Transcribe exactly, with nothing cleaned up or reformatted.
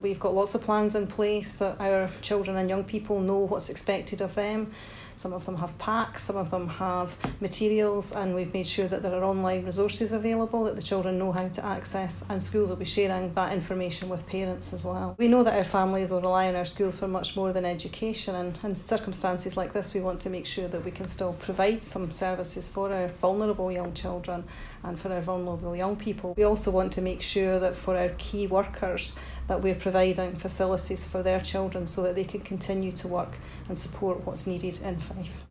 We've got lots of plans in place that our children and young people know what's expected of them. Some of them have packs, some of them have materials, and we've made sure that there are online resources available that the children know how to access, and schools will be sharing that information with parents as well. We know that our families will rely on our schools for much more than education, and in circumstances like this we want to make sure that we can still provide some services for our vulnerable young children and for our vulnerable young people. We also want to make sure that for our key workers that we're providing facilities for their children so that they can continue to work and support what's needed in Fife.